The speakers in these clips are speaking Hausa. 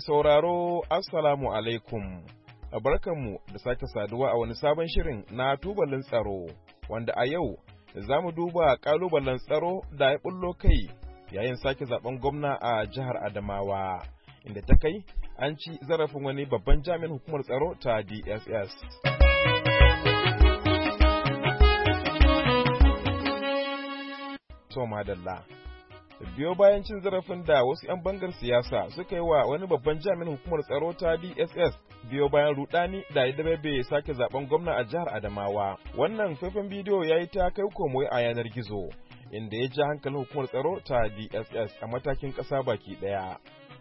sauraro Assalamu alaikum, barkanmu da sake saduwa a wani sabon shirin na tubalin tsaro, wanda a yau za mu duba ƙalubalen tsaro da ya bullo kai yayin sake zaben gwamna a jihar Adamawa, inda ta kai an ci zarafin wani babban jami'in hukumar tsaro ta DSS. To madalla. Biyo bayan cin zarafin da wasu 'yan bangar siyasa suka yi wa wani babban jami'in hukumar tsaro ta DSS biyo bayan rudani da ya dabe sake zaben gwamna a jihar Adamawa. Wannan faifan bidiyo ya yi ta kai komo a yanar gizo, inda ya ja hankalin hukumar tsaro ta DSS a matakin ƙasa baki ɗaya.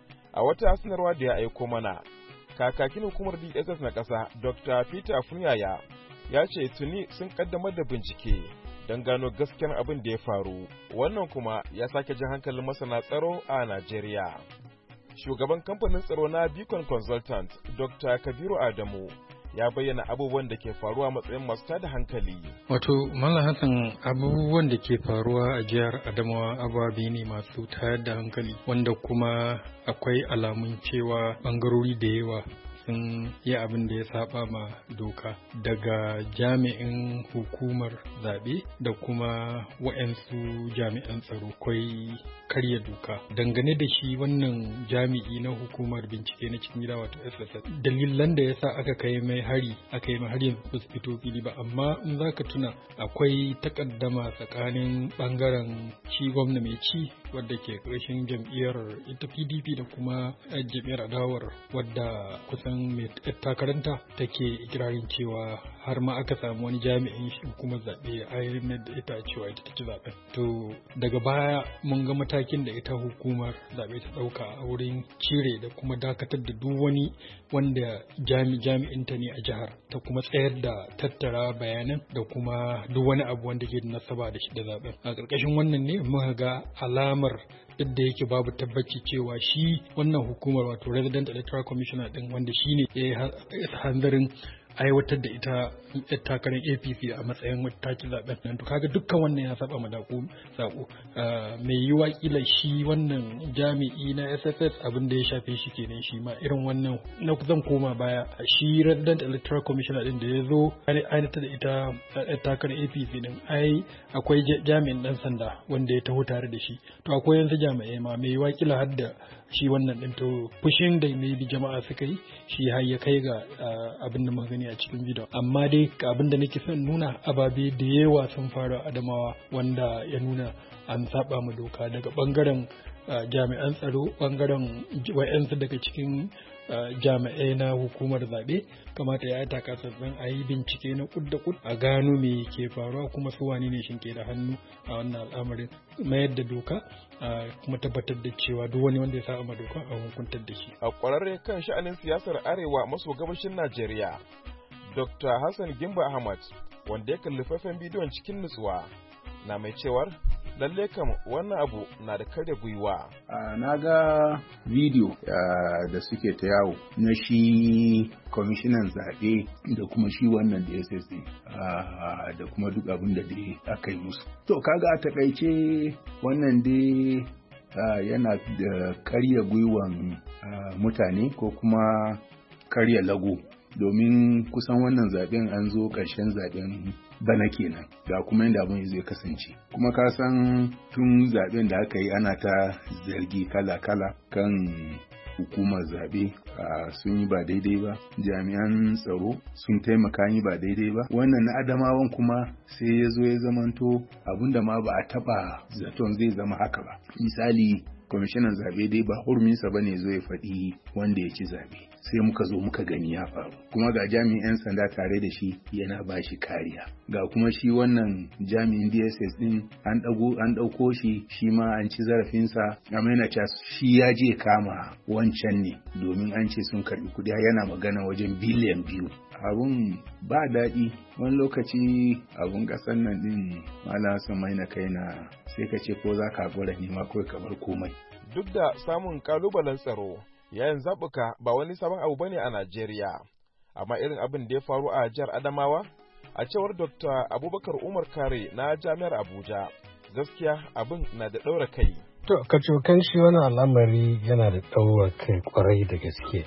A wata sanarwa da ya aiko mana, kakakin hukumar DSS na ƙasa Dr. Peter Afunyaya ya ce tuni sun ƙaddamar da bincike don gano gaskiyar abin da ya faru. Wannan kuma ya sake jin hankalin masana tsaro a Najeriya. Shugaban kamfanin tsaro na Beacon Consultant, Dr. Kabiru Adamu, ya bayyana abubuwan da ke faruwa matsayin masu tada hankali. Wato, Mallam Hassan, abubuwan da ke faruwa a jihar Adamawa ababe ne masu tayar da hankali, wanda kuma akwai alamun cewa bangarori da yawa sun yi abin da ya saba ma doka, daga jami'in hukumar zaɓe da kuma wa'yansu jami'an tsaro kwai karya doka. Dangane da shi wannan jami'i na hukumar bincike na cikin gida wato SSS, dalilan da yasa aka kai mai hari ba su fito fili ba, amma in za ka tuna akwai takaddama tsakanin bangaren shi gwamna mai ci wadda ke ƙarshen jam'iyyar ita PDP da kuma jam'iyyar adawar wadda kusan mai takaranta take ikirarin cewa har ma aka samu wani jami'in hukumar zaɓe a ayyana da ita cewa ita take zaɓen. To daga baya mun ga matakin da ita hukumar zaɓe ta ɗauka a wurin cire da kuma dakatar da duk wani wanda jami'in ta ne a jihar, ta kuma tsayar da tattara bayanan da kuma duk wani abu wanda ke da nasaba da shi da zaɓen. A ƙarƙashin wannan ne muka ga alamar duk da yake babu tabbaci cewa shi wannan hukumar wato Resident Electoral Commissioner din wanda shine ya hanzarin aiwatar da ita takarar APC a matsayin mataki zaben nan. To kaga dukkan wannan ya saba madako sako mai yiwa kila shi wannan jami'i na SSS abin da ya shafe shi kenan, shi ma irin wannan na zan koma baya shi Resident Electoral Commissioner din da ya zo aiwatar da ita takarar APC din akwai jami'in dan sanda wanda ya taho tare da shi. To akwai yanzu jami'ai ma mai yiwa kila har da shi wannan din. To fushin da mai jama'a suka yi shi har ya kai ga abin da muka gani a cikin bidiyon. Amma dai abin da nake son nuna, ababe da yawa sun faru a Adamawa wanda ya nuna an saba mu doka daga bangaren jami'an tsaro, bangaren wayansu daga cikin jami'ai na hukumar zaɓe. Kamata ya taka tsantsan a yi bincike na kud da kud a gano me ke faruwa, kuma su wane ne shin ke da hannu a wannan al'amarin, mayar da doka kuma tabbatar da cewa duk wani wanda ya sa ma doka a hukuntar da shi. A ƙwararre kan sha'anin siyasar arewa maso gabashin Najeriya, Dr. Hassan Gimba Ahmad, wanda ya kalli faifan bidiyon cikin nutsuwa, na mai cewar lalle kam wannan abu na da karya gwiwa. Na ga bidiyo da suke ta yawo na shi kwamishinan zaɓe da kuma shi wannan DSS da kuma duk abin da dai aka yi musu. To kaga a takaice wannan dai yana da karya gwiwan mutane ko kuma karya lago, domin kusan wannan zaben an zo ƙarshen zaben bana kenan, ga kuma yadda abin zai kasance. Kuma ka san tun zaben da aka yi ana ta zargi kala-kala kan hukumar zabe sun yi ba daidai ba, jami'an tsaro sun taimaka yi ba daidai ba. Wannan na Adamawan kuma sai ya zo ya zamanto abinda ma ba a taba zaton zai zama haka ba. Misali, kwamishinan zabe dai ba hurminsa ba ne zo ya faɗi wanda ya ci zabe, sai muka zo muka gani ya faru, kuma ga jami'in 'yan sanda tare da shi yana ba shi kariya, ga kuma shi wannan jami'in DSS din an ɗauko shi ma an ci zarafinsa, amma yana cewa shi ya je kama wancan ne domin an ce sun karɓi kuɗi, yana magana wajen biliyan 2. Abun ba daɗi wani lokaci, abun ƙasar nan din Malam Hassan Maina kaina sai ka ce ko za ka gura ne ma kawai ka bar komai. Duk da samun kalubalen tsaro yayin zaɓuka ba wani sabon abu bane a Najeriya, amma irin abin da ya faru a jihar Adamawa, a cewar Dr. Abubakar Umar Kare na Jami'ar Abuja, gaskiya abin na da ɗaura kai. To, kacokan shi wani al'amari yana da ɗaura kai kwarai da gaske.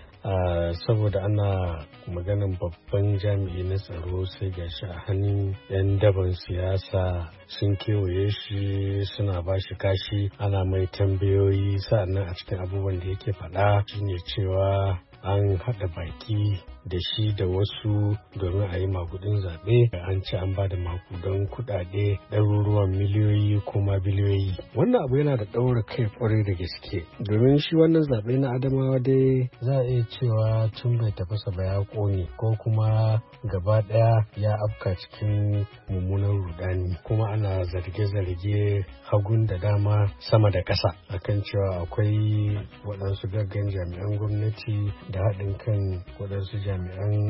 Saboda ana maganin babban jami'i na tsaro sai ga shi a hannun 'yan daban siyasa sun kewaye shi suna ba shi kashi ana mai tambayoyi sa'annan a cikin abubuwan da yake faɗa shine cewa an haɗa baki da shi da wasu domin a yi magudin zaɓe an ce an ba da makudan kuɗaɗe ɗaruruwan miliyoyi kuma biliyoyi. Wannan abu yana da ɗaura kai ƙwarai da gaske domin shi wannan zaɓe na Adamawa dai za a iya cewa tun bai tafasa ba ya ƙone ko kuma gaba ɗaya ya afka cikin mummunan rudani kuma ana zarge-zarge hagun da dama sama da ƙasa akan cewa akwai waɗansu gaggan jami'an gwamnati da haɗin kan waɗansu jami'an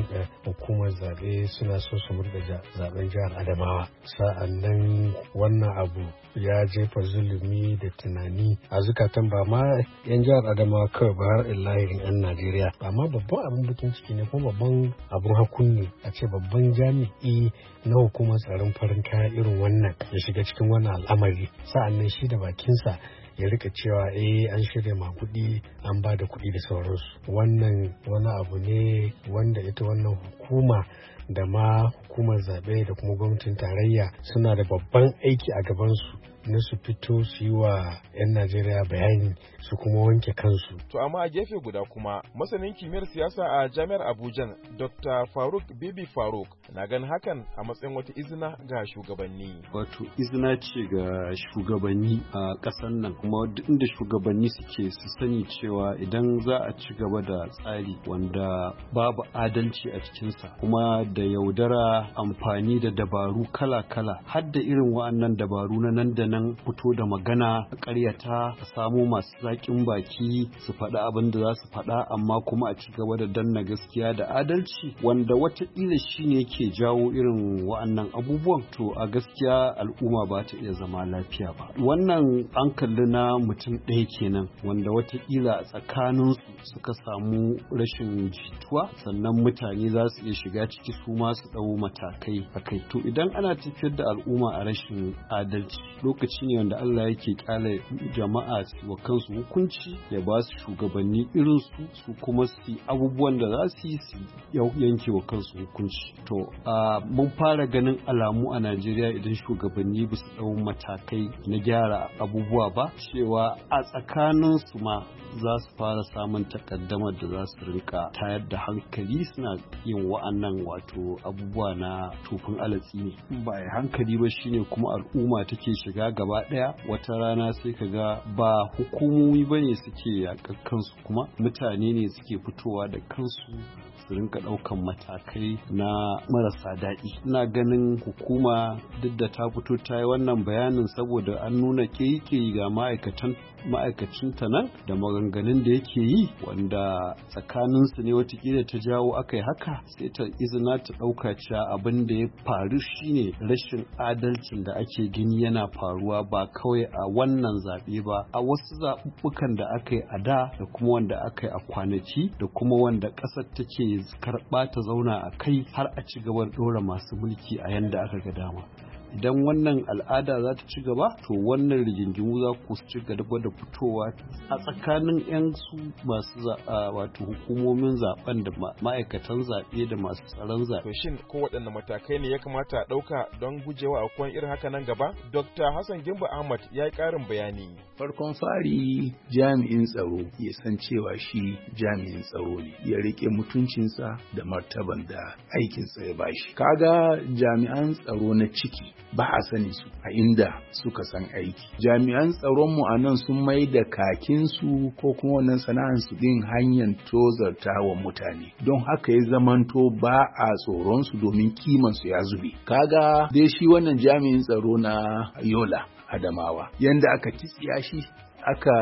hukumar zaɓe suna so su murɗa zaɓen jihar Adamawa. Sa'an nan wannan abu ya jefa zulumi da tunani a zukatan ba ma 'yan jihar Adamawa kawai ba har illahirin 'yan Najeriya. Amma babban abin bakin ciki ne kuma babban abin hakun ne a ce babban jami'i na hukumar tsaron farin kaya irin wannan ya shiga cikin wannan al'amari. Sa'an nan shi da bakinsa ya rika cewa an shirya makudi an ba da kuɗi da sauransu. Wannan wani abu ne wanda ita wannan hukuma da ma hukumar zaɓe da kuma gwamnatin tarayya suna da babban aiki a gabansu na su fito su yi wa 'yan Najeriya bayani su kuma wanke kansu. To amma a gefe guda kuma masanin kimiyyar siyasa a jami'ar Abuja Dr. Faruk Bibi Faruk na ganin hakan a matsayin wata izina ga shugabanni. Wato izina ce ga shugabanni a ƙasar nan kuma inda shugabanni suke su sani cewa idan za a ci gaba da tsari wanda babu adalci a cikinsa kuma da yaudara amfani da dabaru kala-kala har da irin wa'annan dabaru na nan da nan fito da magana a ƙaryata a samo masu zaƙin baki su faɗa abin da za su faɗa amma kuma a ci gaba da danna gaskiya da adalci wanda wataƙila shi ne ke jawo irin wa'annan abubuwan to a gaskiya al'umma ba ta iya zama lafiya ba. Wannan an kalli na mutum ɗaya kenan wanda wataƙila a tsakaninsu suka samu rashin jituwa sannan mutane za su iya shiga ciki su ma su ɗau matakai a kai. To idan ana tafiyar da al'umma a rashin adalci lokaci ne wanda Allah yake kyale jama'a wa kansu hukunci ya ba su shugabanni irin su kuma su abubuwan da za su yi su yanke wa kansu hukunci. To mun fara ganin alamu a Najeriya idan shugabanni ba su ɗau matakai na gyara abubuwa ba cewa a tsakanin su ma za su fara samun takaddamar da za su rinka tayar da hankali suna yin wa'annan wato abubuwa na tufin alatsi ne. Ba a hankali ba shine kuma al'umma take shiga gaba daya wata rana sai ka ga ba hukumomi bane suke yaƙar kansu kuma mutane ne suke fitowa da kansu su rinka ɗaukan matakai na marasa daɗi. Ina ganin hukuma duk da ta fito ta yi wannan bayanin saboda an nuna ƙeƙe ga ma'aikacinta nan da maganganun da yake yi wanda tsakaninsu ne watakila ta jawo aka yi haka sai ta izina ta ɗauka cewa abin da ya faru shine rashin adalcin da ake gani yana faruwa ba kawai a wannan zaɓe ba a wasu zaɓuɓɓukan da aka yi a da kuma wanda aka yi a kwanaki da kuma wanda ƙasar take karɓa ta zauna a kai har a ci gaba da ɗora masu mulki a yanda aka ga dama. Idan wannan al'ada za ta ci gaba to wannan rigingimu za ku ci gaba da fitowa a tsakanin 'yan su masu wato hukumomin zaben da ma'aikatan zaɓe da masu tsaron zaɓe. Shin ko waɗanne matakai ne ya kamata a ɗauka don gujewa aukuwan irin haka nan gaba? Dr. Hassan Gimba Ahmad ya yi ƙarin bayani. Farkon fari jami'in tsaro ya san cewa shi jami'in tsaro ne ya riƙe mutuncinsa da martaban da aikinsa ya bashi. Kaga jami'an tsaro na ciki ba a sani su a inda suka san aiki. Jami'an tsaronmu a nan sun mai da kakinsu ko kuma wannan sana'ansu din hanyar tozarta wa mutane. Don haka ya zamanto ba a tsoronsu domin kimansu ya zube. Kaga dai shi wannan jami'in tsaro na Yola Adamawa. Yanda aka kitsiya shi aka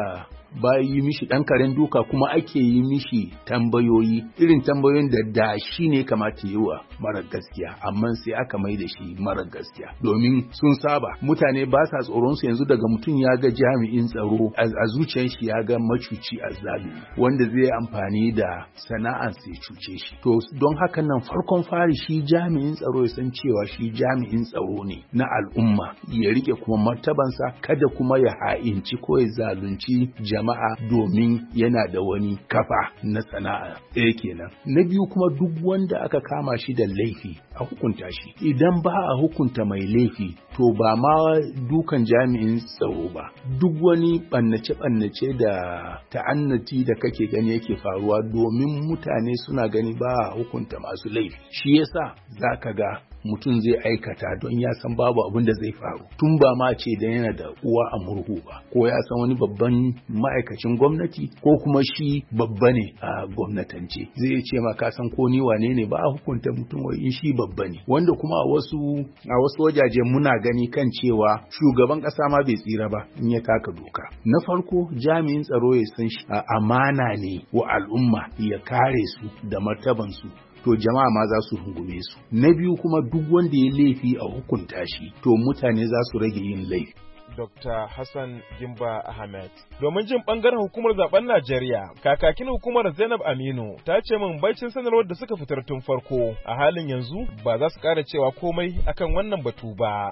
ba yi mishi ɗan karen duka kuma ake yi mishi tambayoyi irin tambayoyin da shi ne kamata yi wa mara gaskiya amma sai aka mai da shi mara gaskiya domin sun saba mutane ba sa tsoron su yanzu daga mutum ya ga jami'in tsaro a zuciyar shi ya ga macuci azzalumi wanda zai amfani da sana'ar sai cuce shi to don haka nan farkon fari shi jami'in tsaro ya san cewa shi jami'in tsaro ne na al'umma ya rike kuma martabansa kada kuma ya ha'inci ko ya zalunci jama'a domin yana da wani kafa na sana'a ɗaya kenan na biyu kuma duk wanda aka kama shi da laifi a hukunta shi idan ba a hukunta mai laifi to ba ma dukan jami'in tsaro ba duk wani ɓannace da ta'annati da kake gani yake faruwa domin mutane suna gani ba a hukunta masu laifi shi yasa zaka ga mutum zai aikata don ya san babu abin da zai faru tun ba ma ce dan yana da uwa a murhu ba ko ya san wani babban ma'aikacin gwamnati ko kuma shi babba ne a gwamnatance zai ce ma ka san ko ni wane ne ba a hukunta mutum wai in shi babba ne wanda kuma a wasu wajaje muna gani kan cewa shugaban kasa ma bai tsira ba in ya taka doka na farko jami'in tsaro ya san shi amana ne wa al'umma ya kare su da martaban su to jama'a ma za su rungume su na biyu kuma duk wanda ya laifi a hukunta shi to mutane za su rage yin laifi Dr. Hassan Gimba Ahmed. Domin jin bangaren hukumar zaben Najeriya, kakakin hukumar Zainab Aminu ta ce min baicin sanarwar da suka fitar tun farko, a halin yanzu ba za su ƙara cewa komai akan wannan batu ba.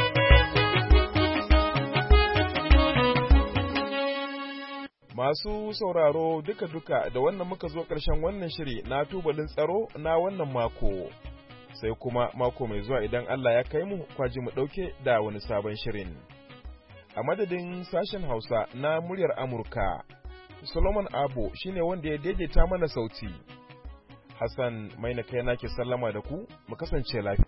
Masu sauraro duka-duka da wannan muka zo ƙarshen wannan shiri na tubalin tsaro na wannan mako. Sai kuma mako mai zuwa idan Allah ya kai mu kwaji mu ɗauke da wani sabon shirin. A madadin sashen Hausa na muryar Amurka, Solomon Abo shine wanda ya daidaita mana sauti. Hassan Maina kai nake sallama da ku, mu kasance lafiya.